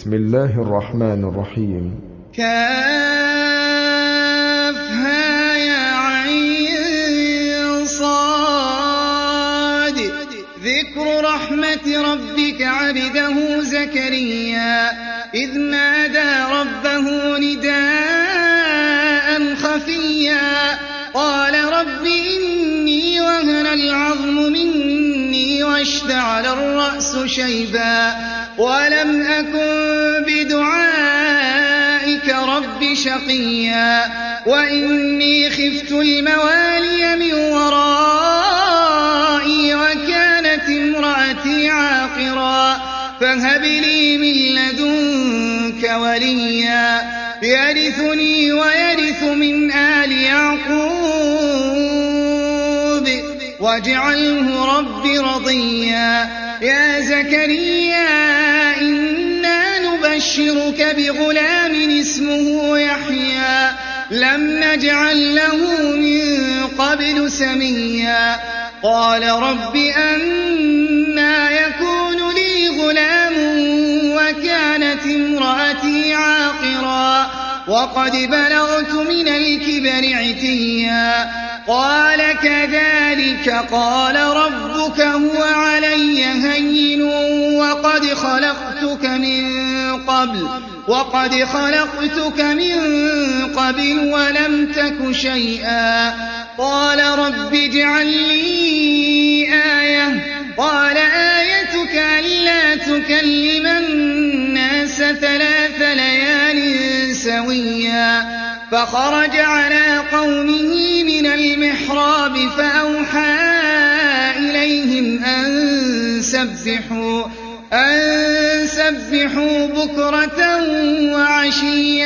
بسم الله الرحمن الرحيم. كافها يا عين صاد ذكر رحمة ربك عبده زكريا إذ نادى ربه نداء خفيا قال رب إني وهن العظم مني واشتعل الرأس شيبا ولم أكن بدعائك رب شقيا وإني خفت الموالي من ورائي وكانت امرأتي عاقرا فهب لي من لدنك وليا يرثني ويرث من آل يعقوب واجعله رب رضيا يا زكريا إنا نبشرك بغلام اسمه يحيى لم نجعل له من قبل سميا قال رب أنى يكون لي غلام وكانت امرأتي عاقرا وقد بلغت من الكبر عتيا قال كذلك قال ربك هو علي هين وقد خلقتك من قبل ولم تك شيئا قال رب اجعل لي آية قال آيتك ألا تكلم الناس 3 ليال سويا فخرج على قومه من المحراب فأوحى إليهم أن سبحوا بكرة وعشيا